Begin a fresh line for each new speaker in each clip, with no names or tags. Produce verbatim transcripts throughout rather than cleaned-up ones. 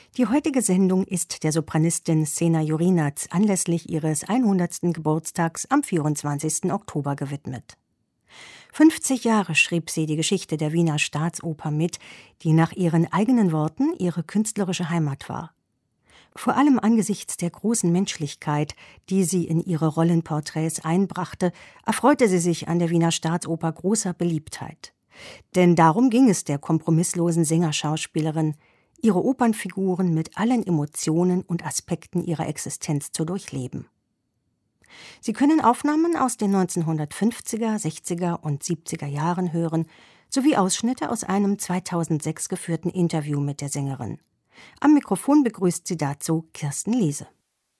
Die heutige Sendung ist der Sopranistin Sena Jurinac anlässlich ihres hundertsten Geburtstags am vierundzwanzigsten Oktober gewidmet. fünfzig Jahre schrieb sie die Geschichte der Wiener Staatsoper mit, die nach ihren eigenen Worten ihre künstlerische Heimat war. Vor allem angesichts der großen Menschlichkeit, die sie in ihre Rollenporträts einbrachte, erfreute sie sich an der Wiener Staatsoper großer Beliebtheit. Denn darum ging es der kompromisslosen Sängerschauspielerin, ihre Opernfiguren mit allen Emotionen und Aspekten ihrer Existenz zu durchleben. Sie können Aufnahmen aus den neunzehnhundertfünfziger, sechziger und siebziger Jahren hören, sowie Ausschnitte aus einem zweitausendsechs geführten Interview mit der Sängerin. Am Mikrofon begrüßt sie dazu Kirsten Liese.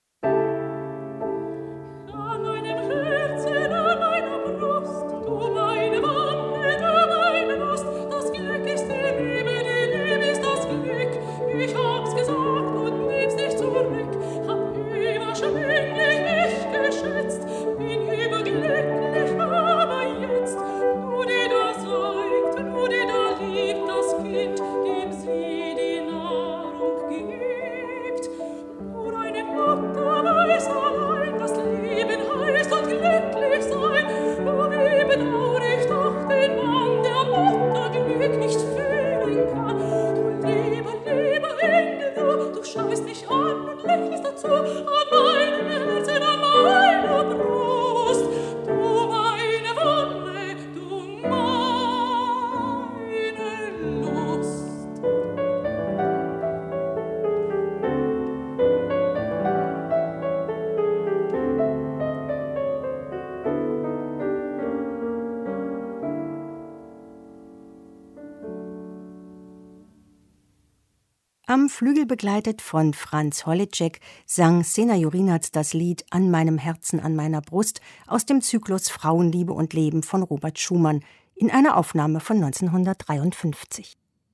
Am Flügel begleitet von Franz Holicek sang Sena Jurinac das Lied »An meinem Herzen, an meiner Brust« aus dem Zyklus »Frauenliebe und Leben« von Robert Schumann in einer Aufnahme von neunzehnhundertdreiundfünfzig.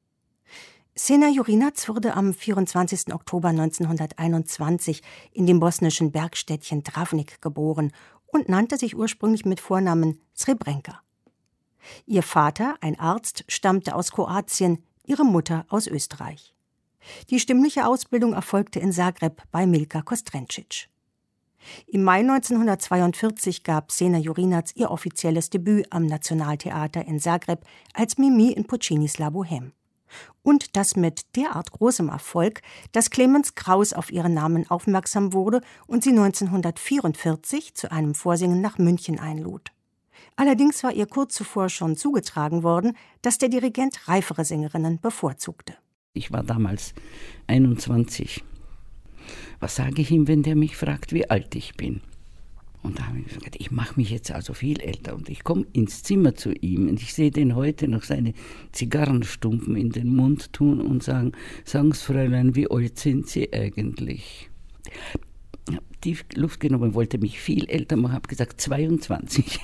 Sena Jurinac wurde am vierundzwanzigsten Oktober neunzehnhunderteinundzwanzig in dem bosnischen Bergstädtchen Travnik geboren und nannte sich ursprünglich mit Vornamen Srebrenka. Ihr Vater, ein Arzt, stammte aus Kroatien, ihre Mutter aus Österreich. Die stimmliche Ausbildung erfolgte in Zagreb bei Milka Kostrencic. Im Mai neunzehnhundertzweiundvierzig gab Sena Jurinac ihr offizielles Debüt am Nationaltheater in Zagreb als Mimi in Puccinis La Bohème. Und das mit derart großem Erfolg, dass Clemens Krauss auf ihren Namen aufmerksam wurde und sie neunzehnhundertvierundvierzig zu einem Vorsingen nach München einlud. Allerdings war ihr kurz zuvor schon zugetragen worden, dass der Dirigent reifere Sängerinnen bevorzugte.
Ich war damals einundzwanzig. Was sage ich ihm, wenn der mich fragt, wie alt ich bin? Und da habe ich gesagt, ich mache mich jetzt also viel älter. Und ich komme ins Zimmer zu ihm und ich sehe den heute noch seine Zigarrenstumpen in den Mund tun und sagen, sagen Sie, Fräulein, wie alt sind Sie eigentlich? Ich habe tief Luft genommen, wollte mich viel älter machen, habe gesagt zweiundzwanzig.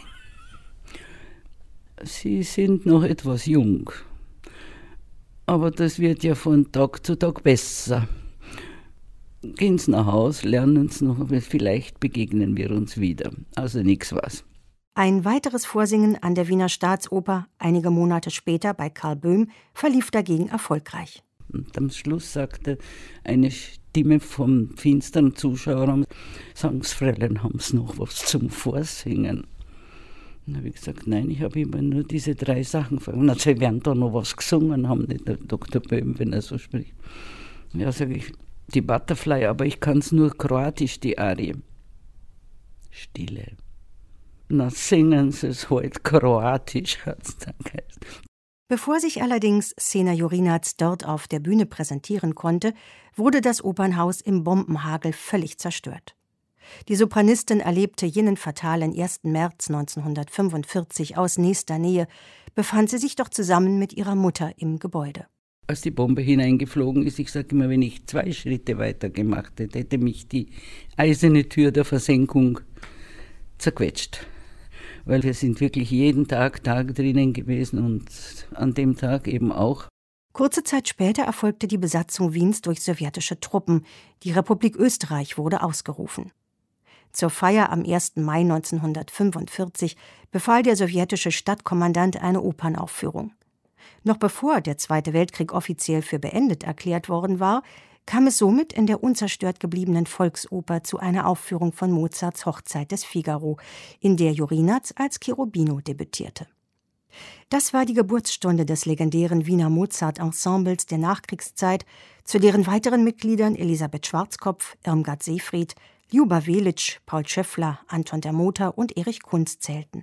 Sie sind noch etwas jung. Aber das wird ja von Tag zu Tag besser. Gehen Sie nach Hause, lernen Sie noch, aber vielleicht begegnen wir uns wieder. Also nichts was.
Ein weiteres Vorsingen an der Wiener Staatsoper, einige Monate später bei Karl Böhm, verlief dagegen erfolgreich.
Und am Schluss sagte eine Stimme vom finsteren Zuschauerraum, sagen Sie, Fräulein, haben Sie noch was zum Vorsingen? Dann habe ich gesagt, nein, ich habe immer nur diese drei Sachen verstanden. Na, Sie werden da noch was gesungen haben, nicht der Doktor Böhm, wenn er so spricht. Ja, sage ich, die Butterfly, aber ich kann es nur kroatisch, die Arie. Stille. Na, singen Sie es halt kroatisch, hat es dann geheißen.
Bevor sich allerdings Sena Jurinac dort auf der Bühne präsentieren konnte, wurde das Opernhaus im Bombenhagel völlig zerstört. Die Sopranistin erlebte jenen fatalen ersten März neunzehnhundertfünfundvierzig aus nächster Nähe, befand sie sich doch zusammen mit ihrer Mutter im Gebäude.
Als die Bombe hineingeflogen ist, ich sage immer, wenn ich zwei Schritte weiter gemacht hätte, hätte mich die eiserne Tür der Versenkung zerquetscht. Weil wir sind wirklich jeden Tag, Tag drinnen gewesen und an dem Tag eben auch.
Kurze Zeit später erfolgte die Besatzung Wiens durch sowjetische Truppen. Die Republik Österreich wurde ausgerufen. Zur Feier am ersten Mai neunzehnhundertfünfundvierzig befahl der sowjetische Stadtkommandant eine Opernaufführung. Noch bevor der Zweite Weltkrieg offiziell für beendet erklärt worden war, kam es somit in der unzerstört gebliebenen Volksoper zu einer Aufführung von Mozarts Hochzeit des Figaro, in der Jorinaz als Cherubino debütierte. Das war die Geburtsstunde des legendären Wiener Mozart-Ensembles der Nachkriegszeit, zu deren weiteren Mitgliedern Elisabeth Schwarzkopf, Irmgard Seefried, Ljuba Velic, Paul Schöffler, Anton der Motor und Erich Kunz zählten.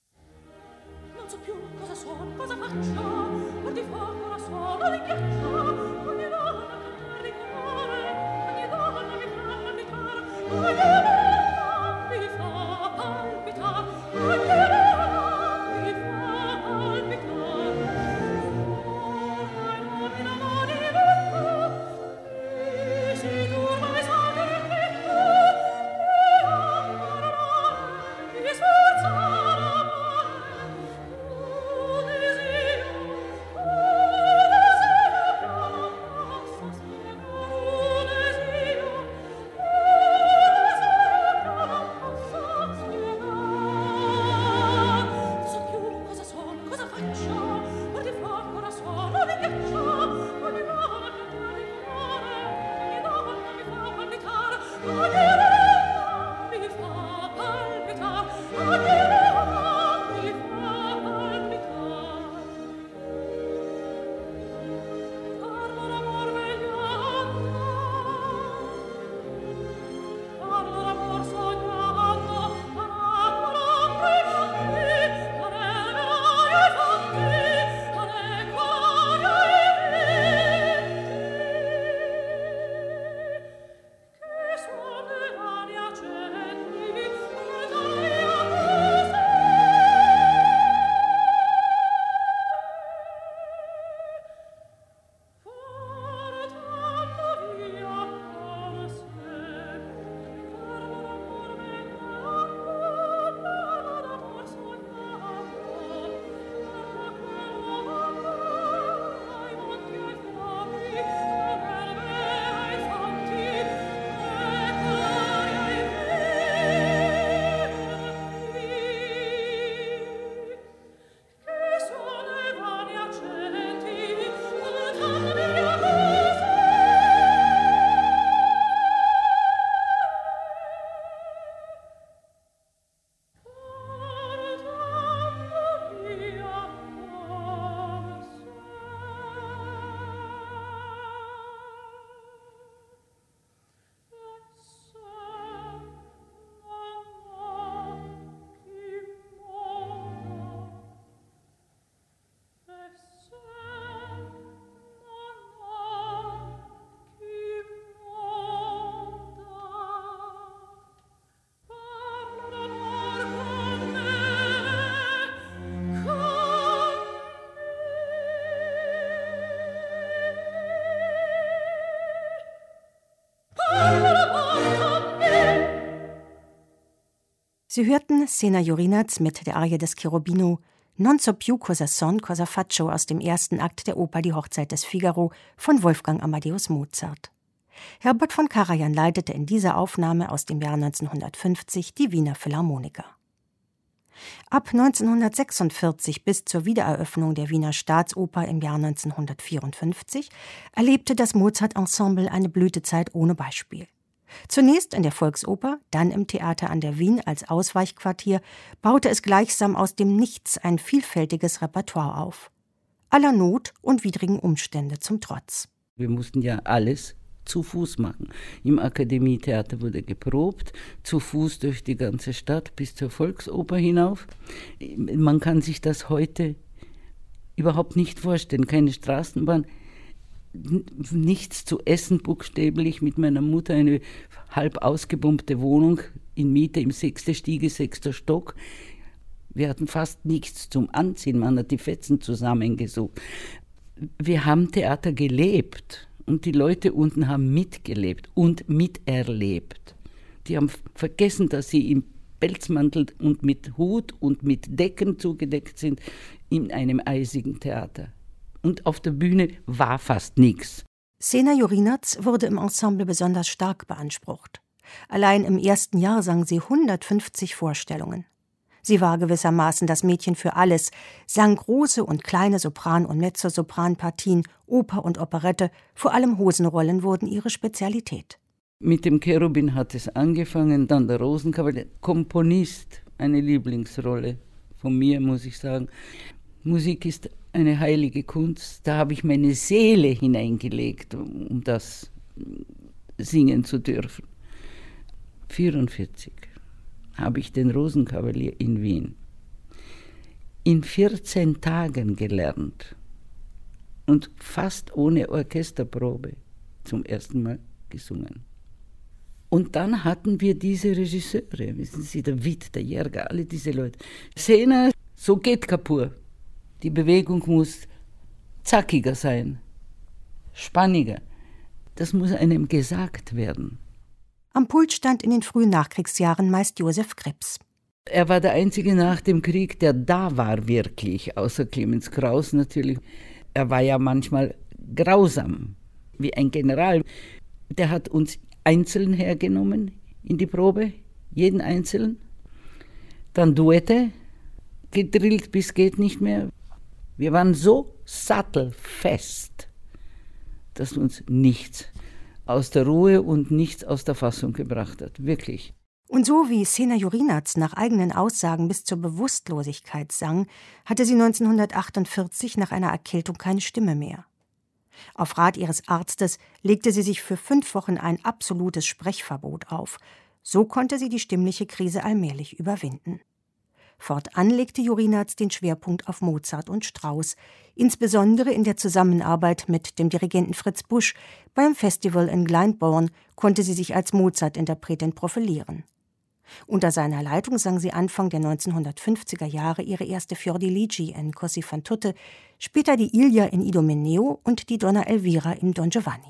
Sie hörten Sena Jorinaz mit der Arie des Cherubino Non so più cosa son, cosa faccio aus dem ersten Akt der Oper Die Hochzeit des Figaro von Wolfgang Amadeus Mozart. Herbert von Karajan leitete in dieser Aufnahme aus dem Jahr neunzehnhundertfünfzig die Wiener Philharmoniker. Ab neunzehnhundertsechsundvierzig bis zur Wiedereröffnung der Wiener Staatsoper im Jahr neunzehnhundertvierundfünfzig erlebte das Mozart-Ensemble eine Blütezeit ohne Beispiel. Zunächst in der Volksoper, dann im Theater an der Wien als Ausweichquartier, baute es gleichsam aus dem Nichts ein vielfältiges Repertoire auf. Aller Not und widrigen Umstände zum Trotz.
Wir mussten ja alles zu Fuß machen. Im Akademietheater wurde geprobt, zu Fuß durch die ganze Stadt bis zur Volksoper hinauf. Man kann sich das heute überhaupt nicht vorstellen. Keine Straßenbahn, nichts zu essen, buchstäblich, mit meiner Mutter eine halb ausgebumpte Wohnung in Miete im sechsten Stiege, sechster Stock. Wir hatten fast nichts zum Anziehen, man hat die Fetzen zusammengesucht. Wir haben Theater gelebt und die Leute unten haben mitgelebt und miterlebt. Die haben vergessen, dass sie im Pelzmantel und mit Hut und mit Decken zugedeckt sind in einem eisigen Theater. Und auf der Bühne war fast nichts.
Sena Jorinaz wurde im Ensemble besonders stark beansprucht. Allein im ersten Jahr sang sie hundertfünfzig Vorstellungen. Sie war gewissermaßen das Mädchen für alles, sang große und kleine Sopran- und Mezzosopranpartien, Oper und Operette, vor allem Hosenrollen wurden ihre Spezialität.
Mit dem Cherubin hat es angefangen, dann der Rosenkavalier, Komponist, eine Lieblingsrolle von mir, muss ich sagen. Musik ist eine heilige Kunst, da habe ich meine Seele hineingelegt, um das singen zu dürfen. vierundvierzig habe ich den Rosenkavalier in Wien in vierzehn Tagen gelernt und fast ohne Orchesterprobe zum ersten Mal gesungen. Und dann hatten wir diese Regisseure, wissen Sie, der Witt, der Jäger, alle diese Leute. Sena, so geht Kapur. Die Bewegung muss zackiger sein, spanniger. Das muss einem gesagt werden.
Am Pult stand in den frühen Nachkriegsjahren meist Josef Krips.
Er war der Einzige nach dem Krieg, der da war wirklich, außer Clemens Krauss natürlich. Er war ja manchmal grausam, wie ein General. Der hat uns einzeln hergenommen in die Probe, jeden einzeln. Dann Duette, gedrillt bis geht nicht mehr. Wir waren so sattelfest, dass uns nichts aus der Ruhe und nichts aus der Fassung gebracht hat, wirklich.
Und so wie Sena Jurinatz nach eigenen Aussagen bis zur Bewusstlosigkeit sang, hatte sie neunzehnhundertachtundvierzig nach einer Erkältung keine Stimme mehr. Auf Rat ihres Arztes legte sie sich für fünf Wochen ein absolutes Sprechverbot auf. So konnte sie die stimmliche Krise allmählich überwinden. Fortan legte Jurinatz den Schwerpunkt auf Mozart und Strauss, insbesondere in der Zusammenarbeit mit dem Dirigenten Fritz Busch. Beim Festival in Glyndebourne konnte sie sich als Mozart-Interpretin profilieren. Unter seiner Leitung sang sie Anfang der neunzehnhundertfünfziger Jahre ihre erste Fiordiligi in Così fan tutte, später die Ilia in Idomeneo und die Donna Elvira im Don Giovanni.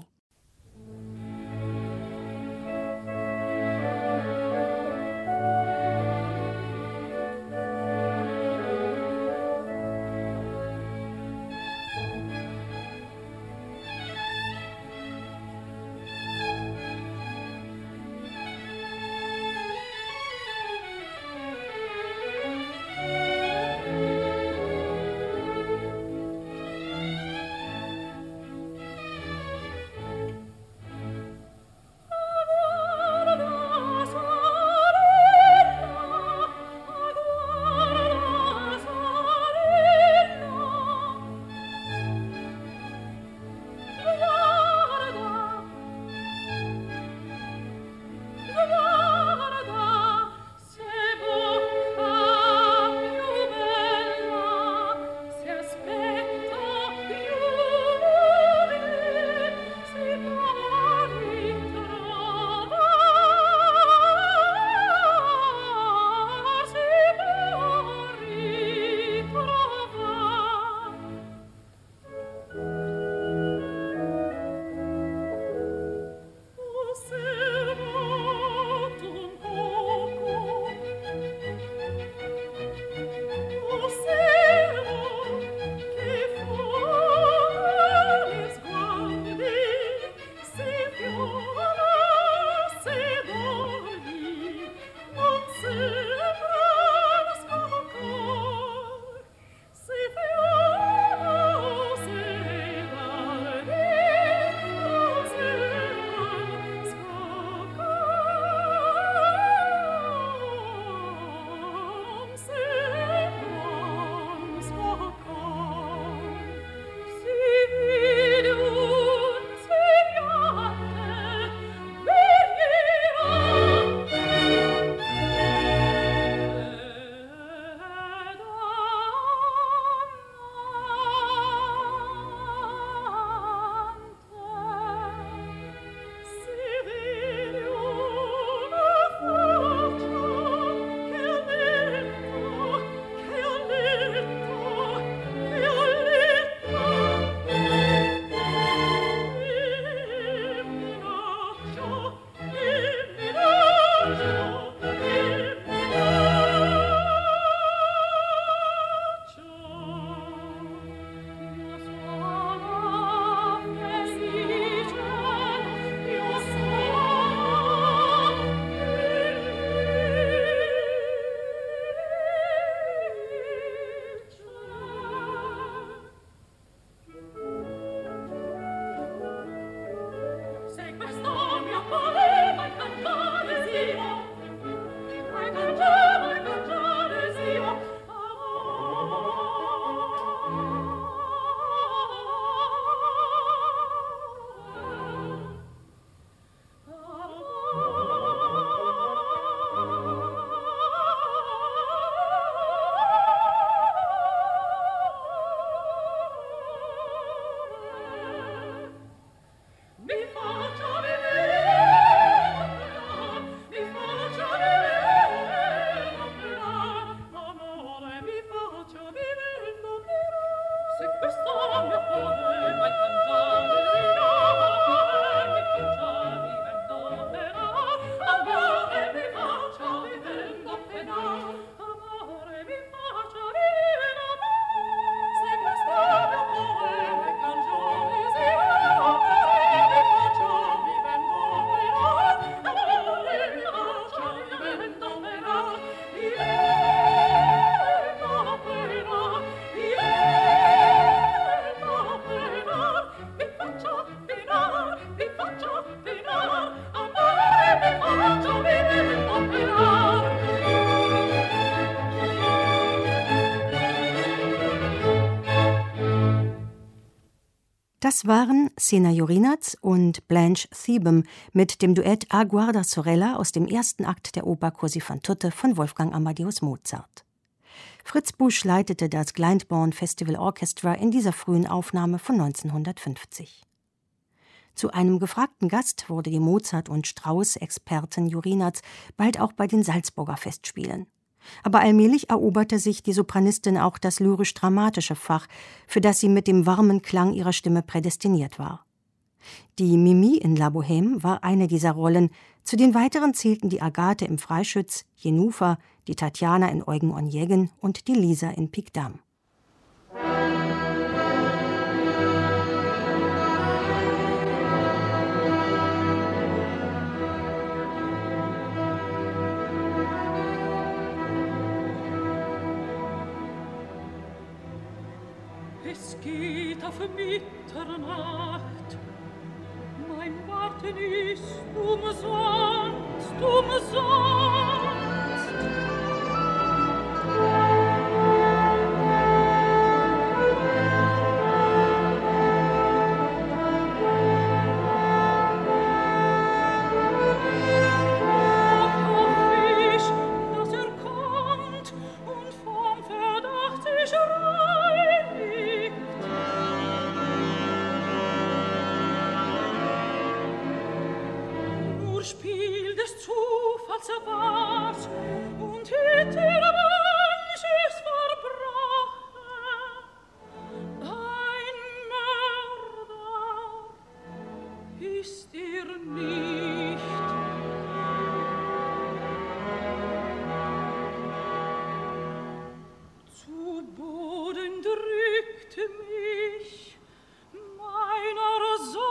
Das waren Sena Jorinatz und Blanche Thebem mit dem Duett A Guarda Sorella aus dem ersten Akt der Oper Così fan tutte von Wolfgang Amadeus Mozart. Fritz Busch leitete das Glyndebourne Festival Orchestra in dieser frühen Aufnahme von neunzehnhundertfünfzig. Zu einem gefragten Gast wurde die Mozart- und Strauss-Expertin Jorinatz bald auch bei den Salzburger Festspielen. Aber allmählich eroberte sich die Sopranistin auch das lyrisch-dramatische Fach, für das sie mit dem warmen Klang ihrer Stimme prädestiniert war. Die Mimi in La Bohème war eine dieser Rollen, zu den weiteren zählten die Agathe im Freischütz, Jenufa, die Tatjana in Eugen Onegin und die Lisa in Piquedame.
Es geht auf Mitternacht, mein Warten ist umsonst, umsonst. Spiel des Zufalls war's, und hätte der Mensch es verbrochen. Ein Mörder ist er nicht. Zu Boden drückte mich meiner Sorge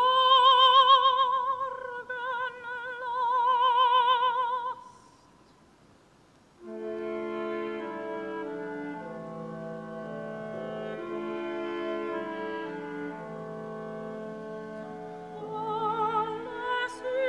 Alles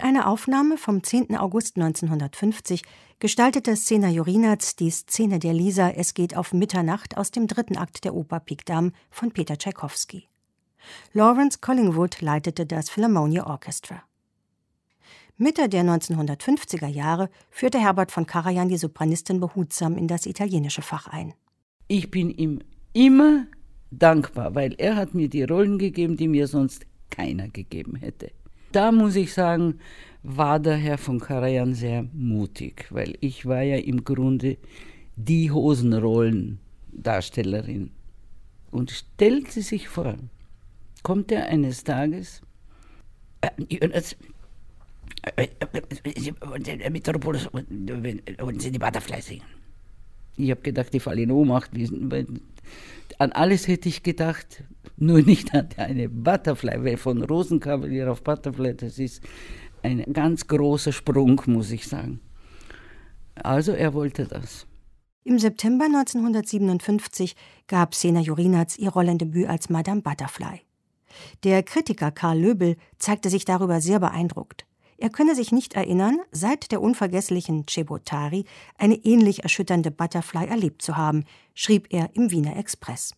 einer Aufnahme vom zehnten August neunzehnhundertfünfzig gestaltete Szena Jorinac die Szene der Lisa Es geht auf Mitternacht aus dem dritten Akt der Oper Pik-Dam von Peter Tschaikowski. Lawrence Collingwood leitete das Philharmonia Orchestra. Mitte der neunzehnhundertfünfziger Jahre führte Herbert von Karajan die Sopranistin behutsam in das italienische Fach ein.
Ich bin ihm immer dankbar, weil er hat mir die Rollen gegeben, die mir sonst keiner gegeben hätte. Da muss ich sagen, war der Herr von Karajan sehr mutig, weil ich war ja im Grunde die Hosenrollendarstellerin. Und stellen Sie sich vor, kommt er eines Tages, äh, Jonas, äh, äh, Metropolis, und Sie die Butterfly singen. Ich habe gedacht, ich falle in Ohnmacht. An alles hätte ich gedacht, nur nicht an eine Butterfly, weil von Rosenkavalier auf Butterfly, das ist ein ganz großer Sprung, muss ich sagen. Also er wollte das.
Im September neunzehnhundertsiebenundfünfzig gab Szena Jorinac ihr Rollendebüt als Madame Butterfly. Der Kritiker Karl Löbel zeigte sich darüber sehr beeindruckt. Er könne sich nicht erinnern, seit der unvergesslichen Chebottari eine ähnlich erschütternde Butterfly erlebt zu haben, schrieb er im Wiener Express.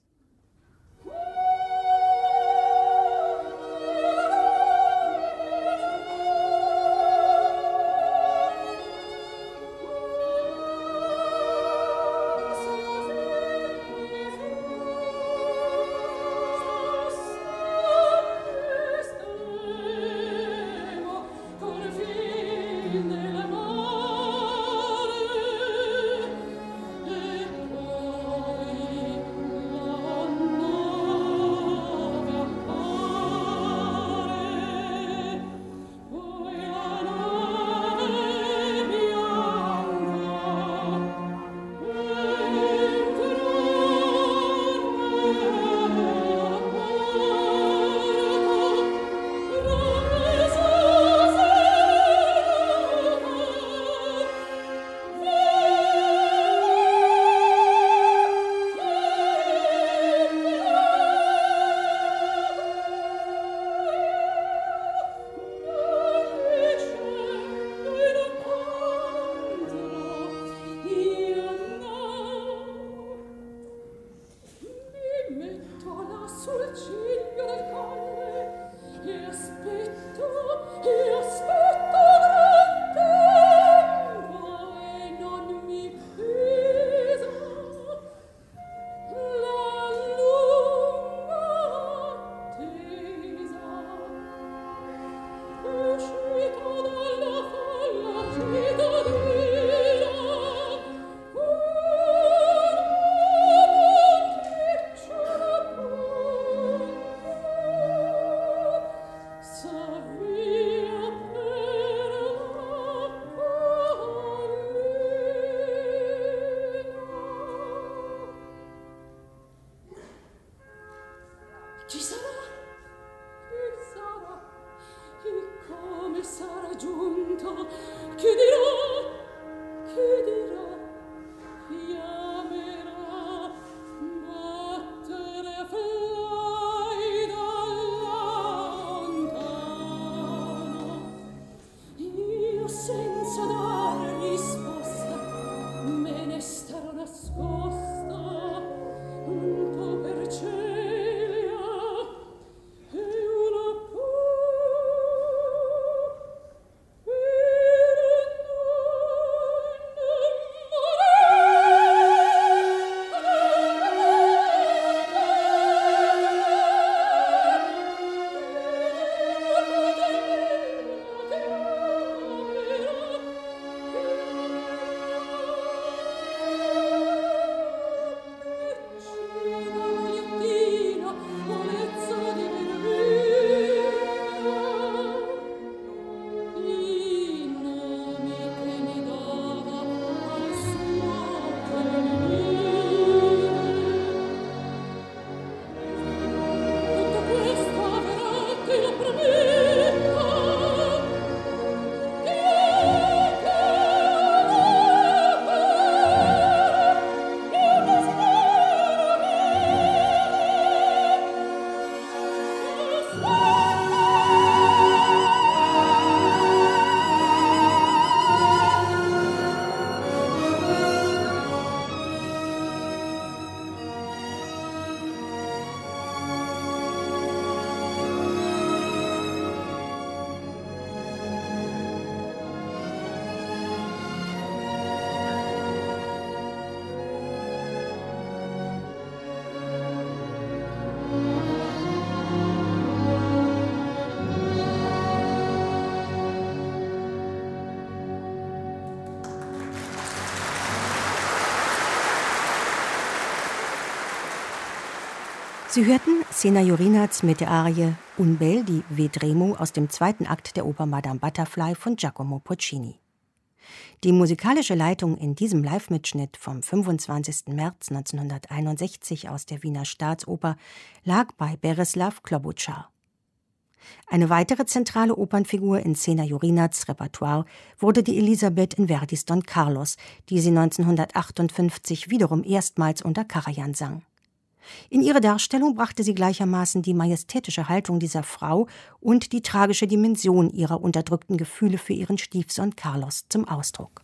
Oh
Sie hörten Sena Jorinaz mit der Arie Un bel di Vedremo aus dem zweiten Akt der Oper Madame Butterfly von Giacomo Puccini. Die musikalische Leitung in diesem Live-Mitschnitt vom fünfundzwanzigsten März neunzehnhunderteinundsechzig aus der Wiener Staatsoper lag bei Bereslav Klobuchar. Eine weitere zentrale Opernfigur in Sena Jorinaz' Repertoire wurde die Elisabeth in Verdis Don Carlos, die sie neunzehnhundertachtundfünfzig wiederum erstmals unter Karajan sang. In ihre Darstellung brachte sie gleichermaßen die majestätische Haltung dieser Frau und die tragische Dimension ihrer unterdrückten Gefühle für ihren Stiefsohn Carlos zum Ausdruck.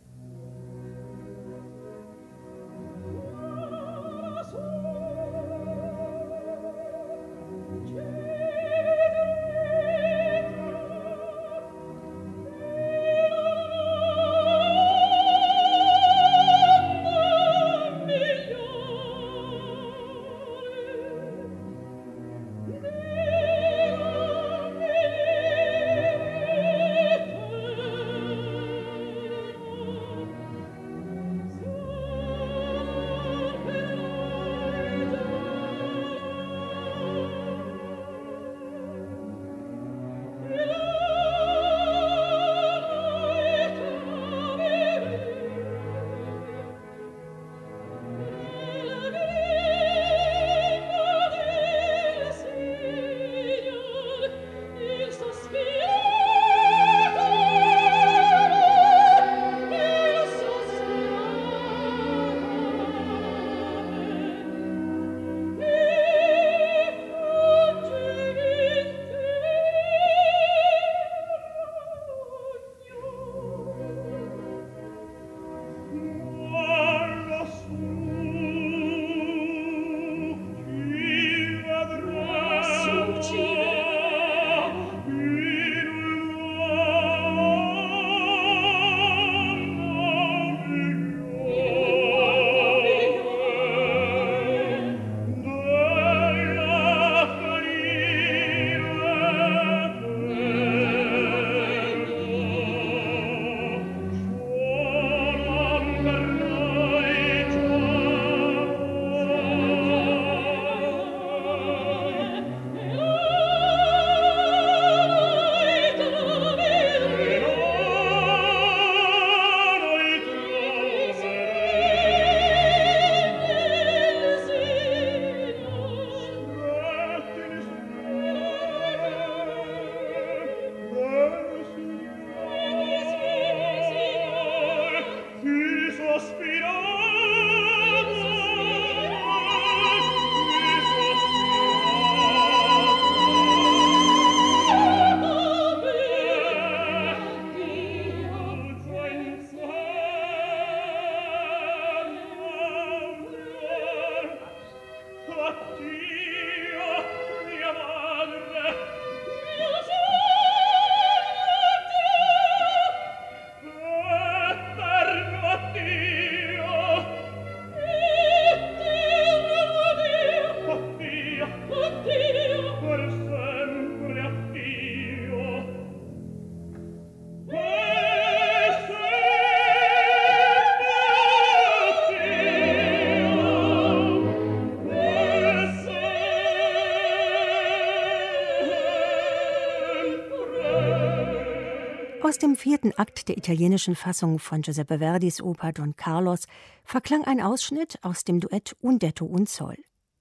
Aus dem vierten Akt der italienischen Fassung von Giuseppe Verdis Oper Don Carlos verklang ein Ausschnitt aus dem Duett Un detto un sol.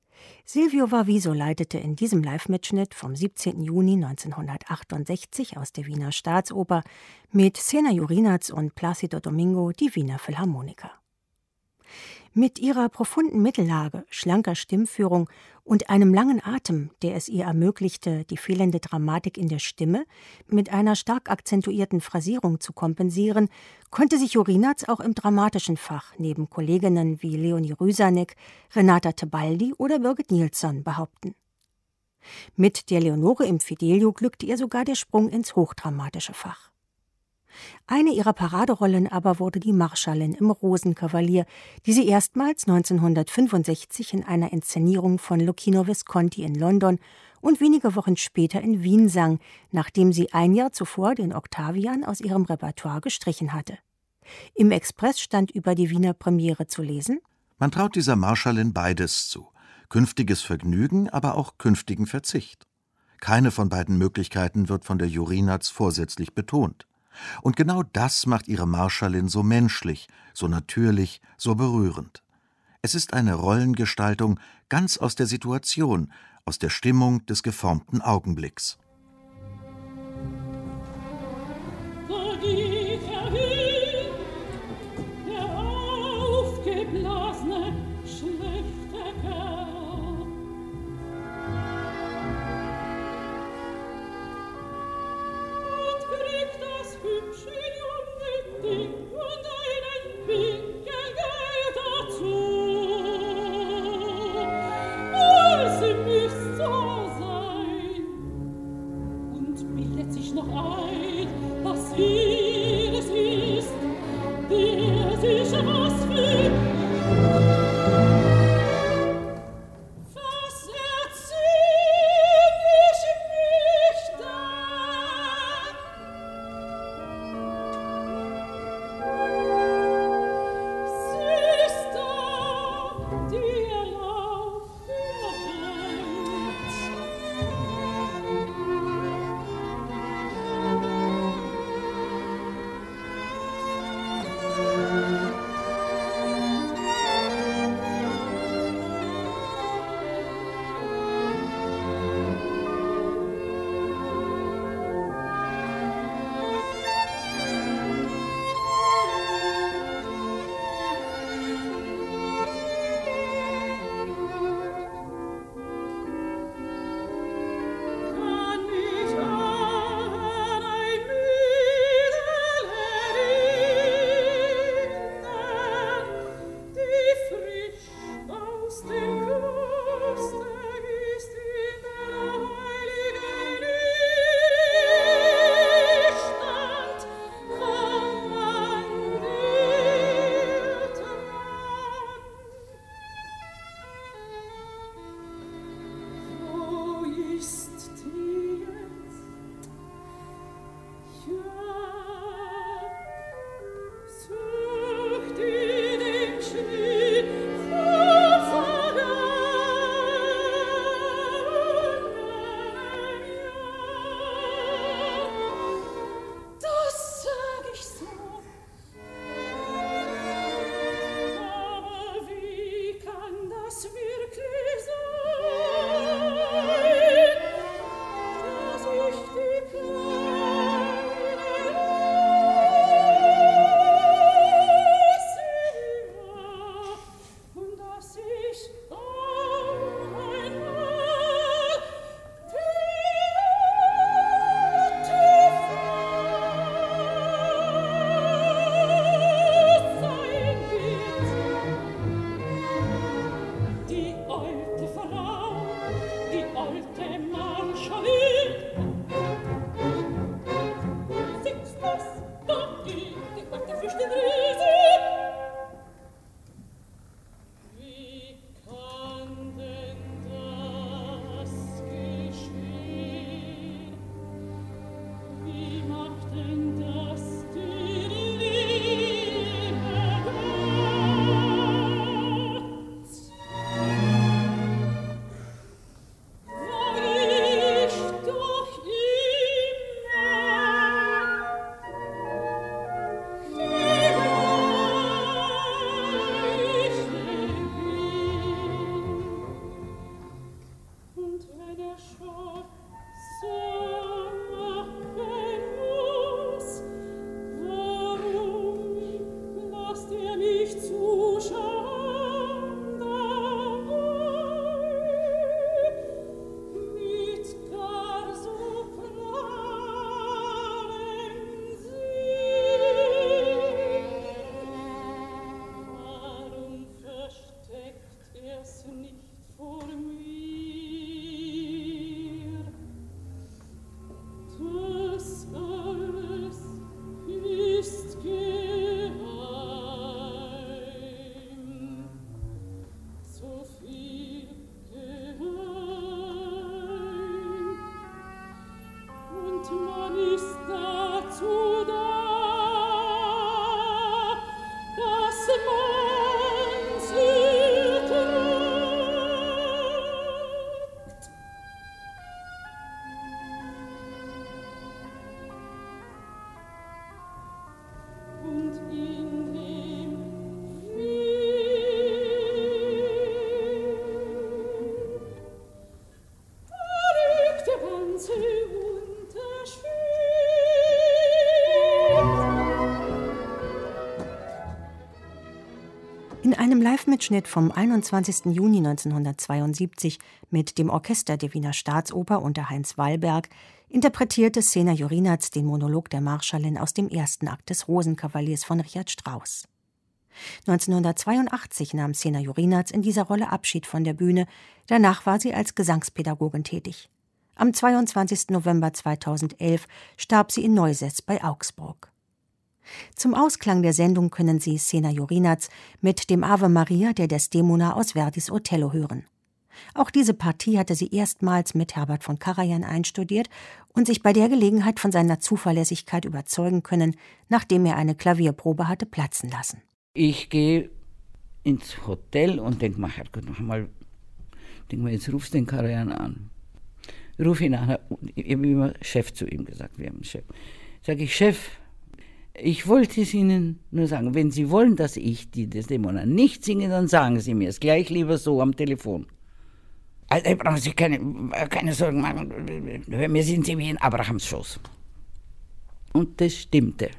Silvio Varviso leitete in diesem Live-Mitschnitt vom siebzehnten Juni neunzehnhundertachtundsechzig aus der Wiener Staatsoper mit Sena Jorinaz und Plácido Domingo die Wiener Philharmoniker. Mit ihrer profunden Mittellage, schlanker Stimmführung und einem langen Atem, der es ihr ermöglichte, die fehlende Dramatik in der Stimme mit einer stark akzentuierten Phrasierung zu kompensieren, konnte sich Jorinaz auch im dramatischen Fach neben Kolleginnen wie Leonie Rüsanek, Renata Tebaldi oder Birgit Nilsson behaupten. Mit der Leonore im Fidelio glückte ihr sogar der Sprung ins hochdramatische Fach. Eine ihrer Paraderollen aber wurde die Marschallin im Rosenkavalier, die sie erstmals neunzehnhundertfünfundsechzig in einer Inszenierung von Luchino Visconti in London und wenige Wochen später in Wien sang, nachdem sie ein Jahr zuvor den Octavian aus ihrem Repertoire gestrichen hatte. Im Express stand über die Wiener Premiere zu lesen:
Man traut dieser Marschallin beides zu: Künftiges Vergnügen, aber auch künftigen Verzicht. Keine von beiden Möglichkeiten wird von der Jurinatz vorsätzlich betont. Und genau das macht ihre Marschallin so menschlich, so natürlich, so berührend. Es ist eine Rollengestaltung ganz aus der Situation, aus der Stimmung des geformten Augenblicks.
Da geht er hin, der aufgeblasene, schlechte Kerl. Und kriegt das hübsche junge Ding und einen Winkel Geld dazu. Es müsst so sein. Und bildet sich noch ein, was hier es ist, der sich was will. Was erzähl ich möchte? Sie ist da, die Lauf verhält.
In einem Live-Mitschnitt vom einundzwanzigsten Juni neunzehnhundertzweiundsiebzig mit dem Orchester der Wiener Staatsoper unter Heinz Wallberg interpretierte Sena Jurinatz den Monolog der Marschallin aus dem ersten Akt des Rosenkavaliers von Richard Strauss. neunzehnhundertzweiundachtzig nahm Sena Jurinatz in dieser Rolle Abschied von der Bühne, danach war sie als Gesangspädagogin tätig. Am zweiundzwanzigsten November zweitausendelf starb sie in Neusäß bei Augsburg. Zum Ausklang der Sendung können Sie Sena Jurinatz mit dem Ave Maria der Desdemona aus Verdis Othello hören. Auch diese Partie hatte sie erstmals mit Herbert von Karajan einstudiert und sich bei der Gelegenheit von seiner Zuverlässigkeit überzeugen können, nachdem er eine Klavierprobe hatte platzen lassen.
Ich gehe ins Hotel und denke mir, Herrgott, noch mal, denk mal, jetzt rufst du den Karajan an. Ruf ihn an, ich habe immer Chef zu ihm gesagt, wir haben einen Chef. Sag ich, Chef, ich wollte es Ihnen nur sagen, wenn Sie wollen, dass ich die Desdemona nicht singe, dann sagen Sie mir es gleich lieber so am Telefon. Also brauchen Sie keine, keine Sorgen machen, mir sind Sie wie in Abrahams Schoß. Und das stimmte.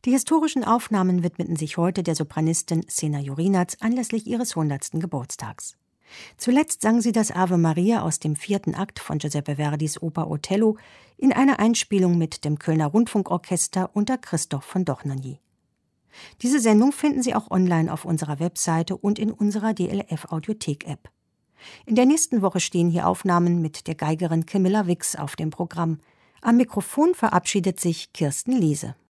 Die historischen Aufnahmen widmeten sich heute der Sopranistin Sena Jurinac anlässlich ihres hundertsten Geburtstags. Zuletzt sang sie das Ave Maria aus dem vierten Akt von Giuseppe Verdis Oper Othello in einer Einspielung mit dem Kölner Rundfunkorchester unter Christoph von Dohnanyi. Diese Sendung finden Sie auch online auf unserer Webseite und in unserer D L F-Audiothek-App. In der nächsten Woche stehen hier Aufnahmen mit der Geigerin Camilla Wicks auf dem Programm. Am Mikrofon verabschiedet sich Kirsten Liese.